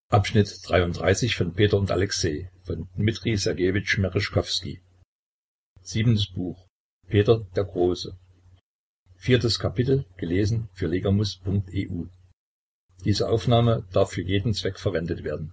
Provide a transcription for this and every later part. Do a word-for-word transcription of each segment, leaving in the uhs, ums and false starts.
Abschnitt dreiunddreißig von Peter und Alexei von Dmitri Sergejewitsch Mereschkowski. Siebentes Buch. Peter der Große. Viertes Kapitel, gelesen für legamus punkt e u. Diese Aufnahme darf für jeden Zweck verwendet werden.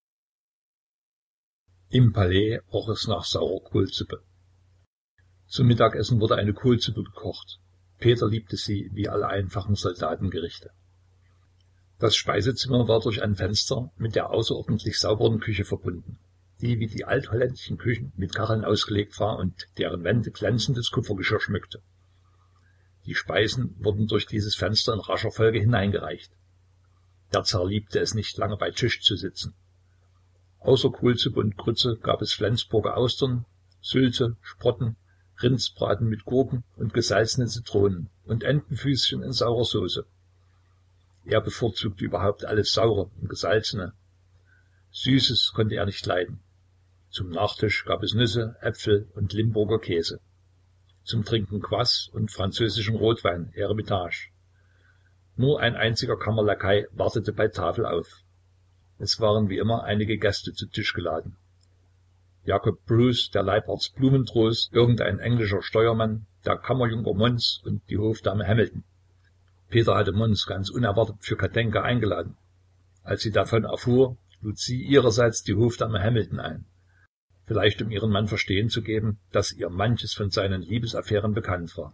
Im Palais roch es nach saurer Kohlsuppe. Zum Mittagessen wurde eine Kohlsuppe gekocht. Peter liebte sie wie alle einfachen Soldatengerichte. Das Speisezimmer war durch ein Fenster mit der außerordentlich sauberen Küche verbunden, die wie die altholländischen Küchen mit Kacheln ausgelegt war und deren Wände glänzendes Kupfergeschirr schmückte. Die Speisen wurden durch dieses Fenster in rascher Folge hineingereicht. Der Zar liebte es nicht, lange bei Tisch zu sitzen. Außer Kohlsuppe und Grütze gab es Flensburger Austern, Sylte, Sprotten, Rindsbraten mit Gurken und gesalzene Zitronen und Entenfüßchen in saurer Soße. Er bevorzugte überhaupt alles Saure und Gesalzene. Süßes konnte er nicht leiden. Zum Nachtisch gab es Nüsse, Äpfel und Limburger Käse. Zum Trinken Kvass und französischen Rotwein, Eremitage. Nur ein einziger Kammerlakai wartete bei Tafel auf. Es waren wie immer einige Gäste zu Tisch geladen. Jakob Bruce, der Leibarzt Blumentrost, irgendein englischer Steuermann, der Kammerjunker Mons und die Hofdame Hamilton. Peter hatte Mons ganz unerwartet für Katenka eingeladen. Als sie davon erfuhr, lud sie ihrerseits die Hofdame Hamilton ein. Vielleicht um ihren Mann verstehen zu geben, dass ihr manches von seinen Liebesaffären bekannt war.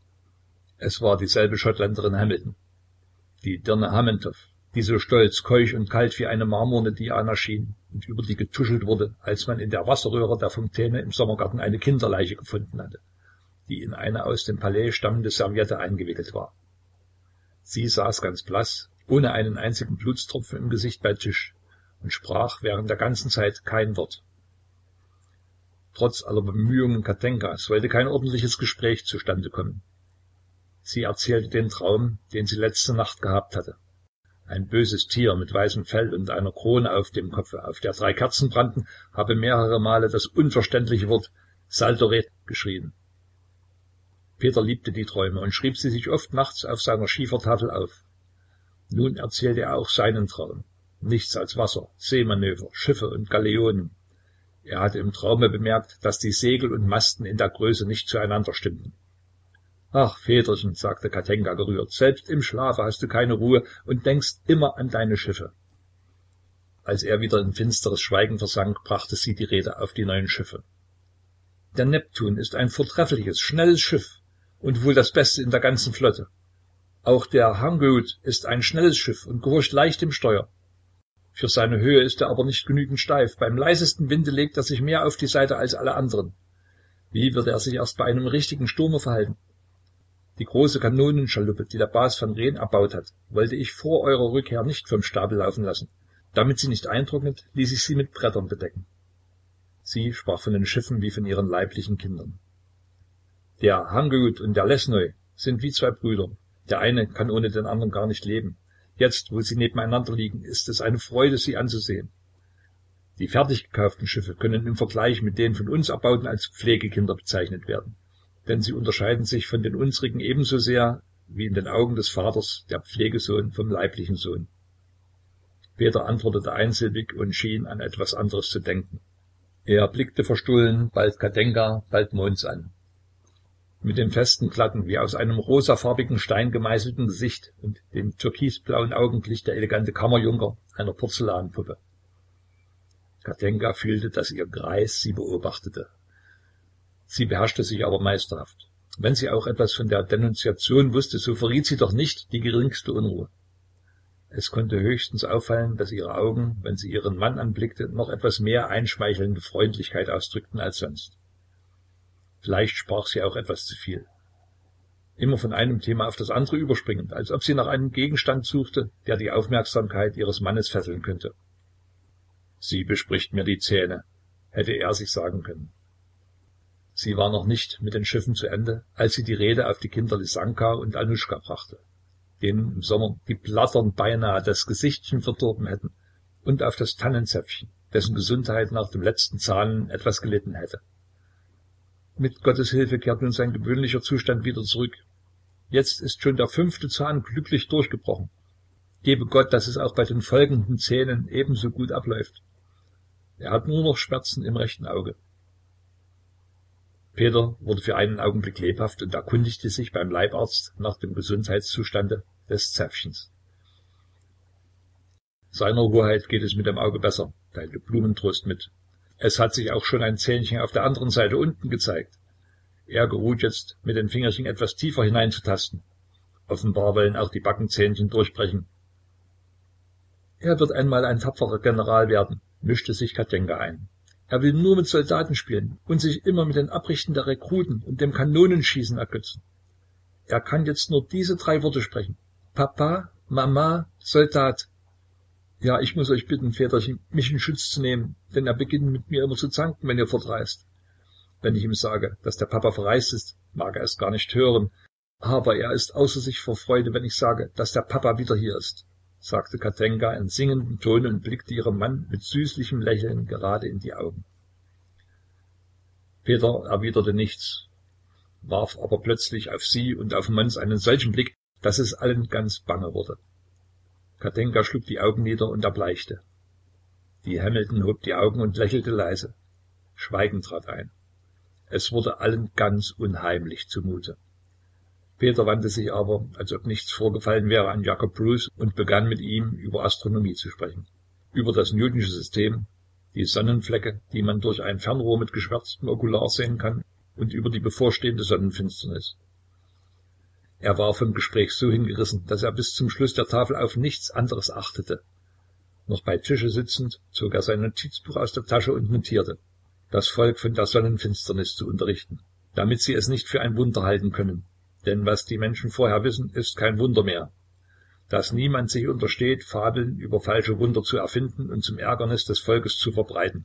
Es war dieselbe Schottländerin Hamilton, die Dirne Hamantow, die so stolz, keusch und kalt wie eine marmorne Diana schien und über die getuschelt wurde, als man in der Wasserröhre der Fontäne im Sommergarten eine Kinderleiche gefunden hatte, die in eine aus dem Palais stammende Serviette eingewickelt war. Sie saß ganz blass, ohne einen einzigen Blutstropfen im Gesicht bei Tisch und sprach während der ganzen Zeit kein Wort. Trotz aller Bemühungen Katenkas wollte kein ordentliches Gespräch zustande kommen. Sie erzählte den Traum, den sie letzte Nacht gehabt hatte. Ein böses Tier mit weißem Fell und einer Krone auf dem Kopfe, auf der drei Kerzen brannten, habe mehrere Male das unverständliche Wort Saltoret geschrien. Peter liebte die Träume und schrieb sie sich oft nachts auf seiner Schiefertafel auf. Nun erzählte er auch seinen Traum. Nichts als Wasser, Seemanöver, Schiffe und Galeonen. Er hatte im Traume bemerkt, dass die Segel und Masten in der Größe nicht zueinander stimmten. »Ach, Väterchen«, sagte Katenka gerührt, »selbst im Schlafe hast du keine Ruhe und denkst immer an deine Schiffe.« Als er wieder in finsteres Schweigen versank, brachte sie die Rede auf die neuen Schiffe. »Der Neptun ist ein vortreffliches, schnelles Schiff und wohl das Beste in der ganzen Flotte. Auch der Hangöd ist ein schnelles Schiff und gehorcht leicht dem Steuer. Für seine Höhe ist er aber nicht genügend steif. Beim leisesten Winde legt er sich mehr auf die Seite als alle anderen. Wie wird er sich erst bei einem richtigen Sturme verhalten? Die große Kanonenschaluppe, die der Bas van Rhen erbaut hat, wollte ich vor eurer Rückkehr nicht vom Stapel laufen lassen. Damit sie nicht eintrocknet, ließ ich sie mit Brettern bedecken.« Sie sprach von den Schiffen wie von ihren leiblichen Kindern. »Der Hangöd und der Lesnoy sind wie zwei Brüder. Der eine kann ohne den anderen gar nicht leben. Jetzt, wo sie nebeneinander liegen, ist es eine Freude, sie anzusehen. Die fertig gekauften Schiffe können im Vergleich mit den von uns erbauten als Pflegekinder bezeichnet werden. Denn sie unterscheiden sich von den unsrigen ebenso sehr, wie in den Augen des Vaters der Pflegesohn vom leiblichen Sohn.« Peter antwortete einsilbig und schien an etwas anderes zu denken. Er blickte verstohlen bald Katenka, bald Mons an. Mit dem festen, glatten, wie aus einem rosafarbigen Stein gemeißelten Gesicht und dem türkisblauen Augen glich der elegante Kammerjunker einer Porzellanpuppe. Katenka fühlte, dass ihr Greis sie beobachtete. Sie beherrschte sich aber meisterhaft. Wenn sie auch etwas von der Denunziation wusste, so verriet sie doch nicht die geringste Unruhe. Es konnte höchstens auffallen, dass ihre Augen, wenn sie ihren Mann anblickte, noch etwas mehr einschmeichelnde Freundlichkeit ausdrückten als sonst. Vielleicht sprach sie auch etwas zu viel. Immer von einem Thema auf das andere überspringend, als ob sie nach einem Gegenstand suchte, der die Aufmerksamkeit ihres Mannes fesseln könnte. »Sie bespricht mir die Zähne«, hätte er sich sagen können. Sie war noch nicht mit den Schiffen zu Ende, als sie die Rede auf die Kinder Lisanka und Anuschka brachte, denen im Sommer die Blattern beinahe das Gesichtchen verdorben hätten, und auf das Tannenzäpfchen, dessen Gesundheit nach dem letzten Zahnen etwas gelitten hätte. Mit Gottes Hilfe kehrt nun sein gewöhnlicher Zustand wieder zurück. Jetzt ist schon der fünfte Zahn glücklich durchgebrochen. Gebe Gott, dass es auch bei den folgenden Szenen ebenso gut abläuft. Er hat nur noch Schmerzen im rechten Auge. Peter wurde für einen Augenblick lebhaft und erkundigte sich beim Leibarzt nach dem Gesundheitszustande des Zäpfchens. Seiner Hoheit geht es mit dem Auge besser, teilte Blumentrost mit. Es hat sich auch schon ein Zähnchen auf der anderen Seite unten gezeigt. Er geruht jetzt, mit den Fingerchen etwas tiefer hineinzutasten. Offenbar wollen auch die Backenzähnchen durchbrechen. Er wird einmal ein tapferer General werden, mischte sich Katjenka ein. Er will nur mit Soldaten spielen und sich immer mit den Abrichten der Rekruten und dem Kanonenschießen ergötzen. Er kann jetzt nur diese drei Worte sprechen. Papa, Mama, Soldat. Ja, ich muss euch bitten, Väterchen, mich in Schutz zu nehmen, denn er beginnt mit mir immer zu zanken, wenn ihr fortreist. Wenn ich ihm sage, dass der Papa verreist ist, mag er es gar nicht hören, aber er ist außer sich vor Freude, wenn ich sage, dass der Papa wieder hier ist, sagte Katjenka in singendem Tone und blickte ihrem Mann mit süßlichem Lächeln gerade in die Augen. Peter erwiderte nichts, warf aber plötzlich auf sie und auf Mons einen solchen Blick, dass es allen ganz bange wurde. Katjenka schlug die Augen nieder und erbleichte. Die Hamilton hob die Augen und lächelte leise. Schweigen trat ein. Es wurde allen ganz unheimlich zumute. Peter wandte sich aber, als ob nichts vorgefallen wäre, an Jacob Bruce und begann mit ihm über Astronomie zu sprechen. Über das Newtonsche System, die Sonnenflecke, die man durch ein Fernrohr mit geschwärztem Okular sehen kann, und über die bevorstehende Sonnenfinsternis. Er war vom Gespräch so hingerissen, dass er bis zum Schluss der Tafel auf nichts anderes achtete. Noch bei Tische sitzend zog er sein Notizbuch aus der Tasche und notierte, das Volk von der Sonnenfinsternis zu unterrichten, damit sie es nicht für ein Wunder halten können. Denn was die Menschen vorher wissen, ist kein Wunder mehr. Dass niemand sich untersteht, Fabeln über falsche Wunder zu erfinden und zum Ärgernis des Volkes zu verbreiten.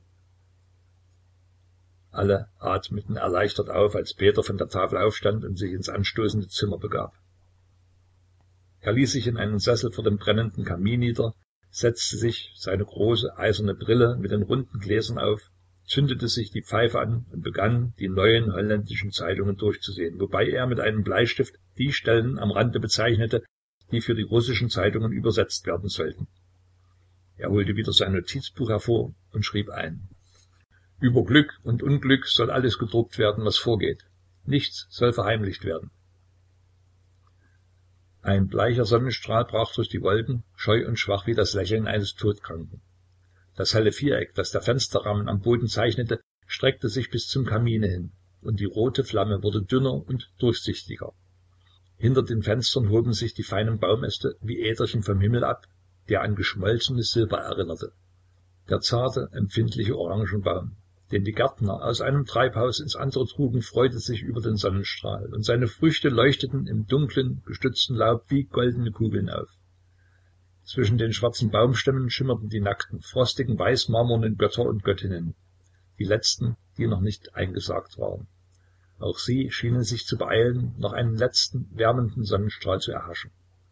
Alle atmeten erleichtert auf, als Peter von der Tafel aufstand und sich ins anstoßende Zimmer begab. Er ließ sich in einen Sessel vor dem brennenden Kamin nieder, setzte sich seine große eiserne Brille mit den runden Gläsern auf, zündete sich die Pfeife an und begann, die neuen holländischen Zeitungen durchzusehen, wobei er mit einem Bleistift die Stellen am Rande bezeichnete, die für die russischen Zeitungen übersetzt werden sollten. Er holte wieder sein Notizbuch hervor und schrieb ein. Über Glück und Unglück soll alles gedruckt werden, was vorgeht. Nichts soll verheimlicht werden. Ein bleicher Sonnenstrahl brach durch die Wolken, scheu und schwach wie das Lächeln eines Todkranken. Das helle Viereck, das der Fensterrahmen am Boden zeichnete, streckte sich bis zum Kamine hin, und die rote Flamme wurde dünner und durchsichtiger. Hinter den Fenstern hoben sich die feinen Baumäste wie Äderchen vom Himmel ab, der an geschmolzenes Silber erinnerte. Der zarte, empfindliche Orangenbaum, den die Gärtner aus einem Treibhaus ins andere trugen, freute sich über den Sonnenstrahl, und seine Früchte leuchteten im dunklen, gestützten Laub wie goldene Kugeln auf. Zwischen den schwarzen Baumstämmen schimmerten die nackten, frostigen, weißmarmornen Götter und Göttinnen, die letzten, die noch nicht eingesargt waren. Auch sie schienen sich zu beeilen, noch einen letzten, wärmenden Sonnenstrahl zu erhaschen.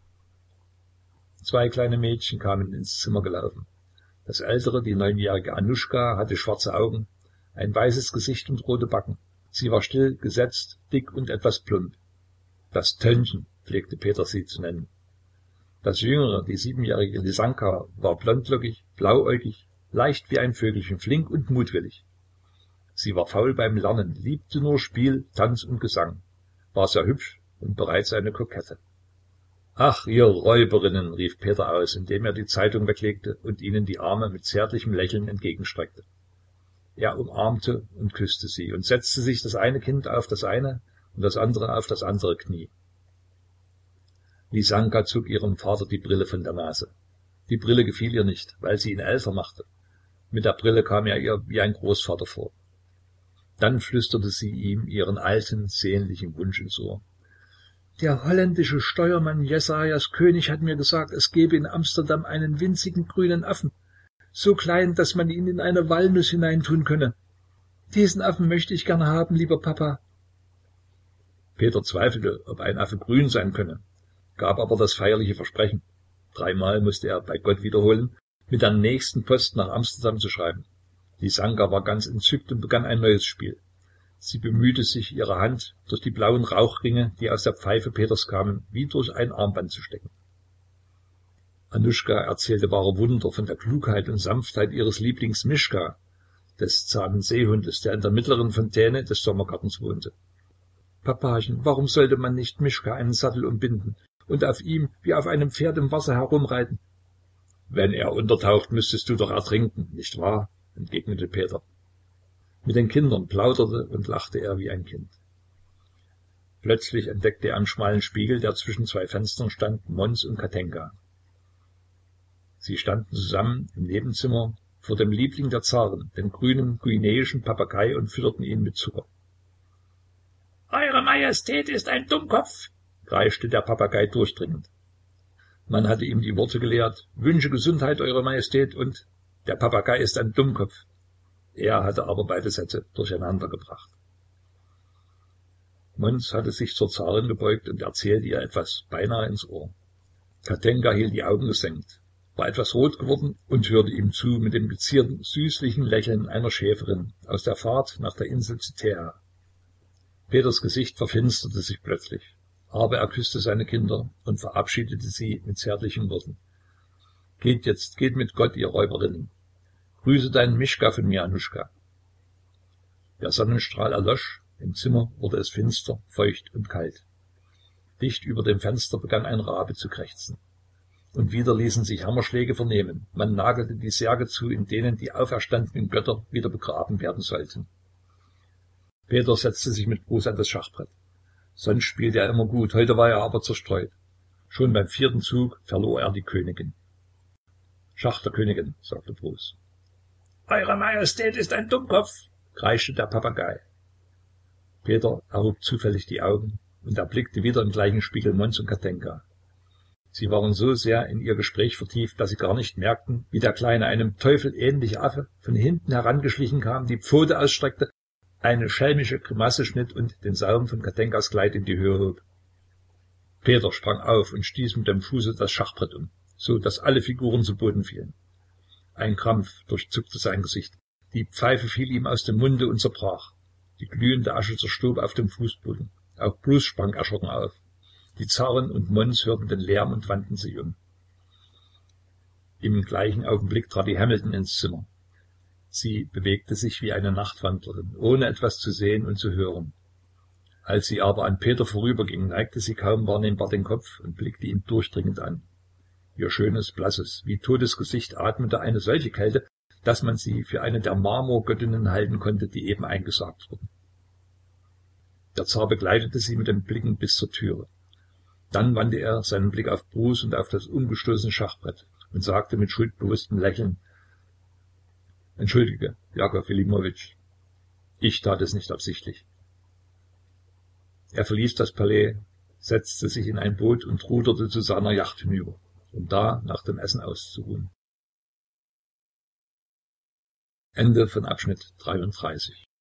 Zwei kleine Mädchen kamen ins Zimmer gelaufen. Das ältere, die neunjährige Anuschka, hatte schwarze Augen, ein weißes Gesicht und rote Backen. Sie war still, gesetzt, dick und etwas plump. Das Tönnchen, pflegte Peter sie zu nennen. Das jüngere, die siebenjährige Lisanka, war blondlockig, blauäugig, leicht wie ein Vögelchen, flink und mutwillig. Sie war faul beim Lernen, liebte nur Spiel, Tanz und Gesang, war sehr hübsch und bereits eine Kokette. »Ach, ihr Räuberinnen«, rief Peter aus, indem er die Zeitung weglegte und ihnen die Arme mit zärtlichem Lächeln entgegenstreckte. Er umarmte und küsste sie und setzte sich das eine Kind auf das eine und das andere auf das andere Knie. Lisanka zog ihrem Vater die Brille von der Nase. Die Brille gefiel ihr nicht, weil sie ihn älter machte. Mit der Brille kam er ihr wie ein Großvater vor. Dann flüsterte sie ihm ihren alten, sehnlichen Wunsch ins Ohr. »Der holländische Steuermann Jesajas König hat mir gesagt, es gebe in Amsterdam einen winzigen grünen Affen, so klein, dass man ihn in eine Walnuss hineintun könne. Diesen Affen möchte ich gerne haben, lieber Papa.« Peter zweifelte, ob ein Affe grün sein könne, gab aber das feierliche Versprechen, dreimal musste er bei Gott wiederholen, mit der nächsten Post nach Amsterdam zu schreiben. Lisanka war ganz entzückt und begann ein neues Spiel. Sie bemühte sich, ihre Hand durch die blauen Rauchringe, die aus der Pfeife Peters kamen, wie durch ein Armband zu stecken. Annuschka erzählte wahre Wunder von der Klugheit und Sanftheit ihres Lieblings Mischka, des zahmen Seehundes, der in der mittleren Fontäne des Sommergartens wohnte. »Papachen, warum sollte man nicht Mischka einen Sattel umbinden und auf ihm wie auf einem Pferd im Wasser herumreiten?« »Wenn er untertaucht, müsstest du doch ertrinken, nicht wahr?« entgegnete Peter. Mit den Kindern plauderte und lachte er wie ein Kind. Plötzlich entdeckte er am schmalen Spiegel, der zwischen zwei Fenstern stand, Mons und Katenka. Sie standen zusammen im Nebenzimmer vor dem Liebling der Zaren, dem grünen guinäischen Papagei, und fütterten ihn mit Zucker. »Eure Majestät ist ein Dummkopf«, kreischte der Papagei durchdringend. Man hatte ihm die Worte gelehrt: »Wünsche Gesundheit, Eure Majestät« und »Der Papagei ist ein Dummkopf«. Er hatte aber beide Sätze durcheinander gebracht. Mons hatte sich zur Zarin gebeugt und erzählte ihr etwas, beinahe ins Ohr. Katenka hielt die Augen gesenkt, war etwas rot geworden und hörte ihm zu mit dem gezierten, süßlichen Lächeln einer Schäferin aus der Fahrt nach der Insel Cithäa. Peters Gesicht verfinsterte sich plötzlich, aber er küsste seine Kinder und verabschiedete sie mit zärtlichen Worten. »Geht jetzt, geht mit Gott, ihr Räuberinnen. Grüße deinen Mischka von mir, Annuschka.« Der Sonnenstrahl erlosch, im Zimmer wurde es finster, feucht und kalt. Dicht über dem Fenster begann ein Rabe zu krächzen. Und wieder ließen sich Hammerschläge vernehmen. Man nagelte die Särge zu, in denen die auferstandenen Götter wieder begraben werden sollten. Peter setzte sich mit Bruce an das Schachbrett. Sonst spielte er immer gut, heute war er aber zerstreut. Schon beim vierten Zug verlor er die Königin. »Schach der Königin«, sagte Bruce. »Eure Majestät ist ein Dummkopf«, kreischte der Papagei. Peter erhob zufällig die Augen und erblickte wieder im gleichen Spiegel Mons und Katenka. Sie waren so sehr in ihr Gespräch vertieft, dass sie gar nicht merkten, wie der kleine, einem Teufel ähnliche Affe von hinten herangeschlichen kam, die Pfote ausstreckte, eine schelmische Grimasse schnitt und den Saum von Katenkas Kleid in die Höhe hob. Peter sprang auf und stieß mit dem Fuße das Schachbrett um, so dass alle Figuren zu Boden fielen. Ein Krampf durchzuckte sein Gesicht. Die Pfeife fiel ihm aus dem Munde und zerbrach. Die glühende Asche zerstob auf dem Fußboden. Auch Bruce sprang erschrocken auf. Die Zarin und Mons hörten den Lärm und wandten sich um. Im gleichen Augenblick trat die Hamilton ins Zimmer. Sie bewegte sich wie eine Nachtwandlerin, ohne etwas zu sehen und zu hören. Als sie aber an Peter vorüberging, neigte sie kaum wahrnehmbar den Kopf und blickte ihn durchdringend an. Ihr schönes, blasses, wie totes Gesicht atmete eine solche Kälte, dass man sie für eine der Marmorgöttinnen halten konnte, die eben eingesargt wurden. Der Zar begleitete sie mit den Blicken bis zur Türe. Dann wandte er seinen Blick auf Bruce und auf das umgestoßene Schachbrett und sagte mit schuldbewusstem Lächeln: »Entschuldige, Jakow Filimowitsch, ich tat es nicht absichtlich.« Er verließ das Palais, setzte sich in ein Boot und ruderte zu seiner Yacht hinüber, um da nach dem Essen auszuruhen. Ende von Abschnitt dreiunddreißig.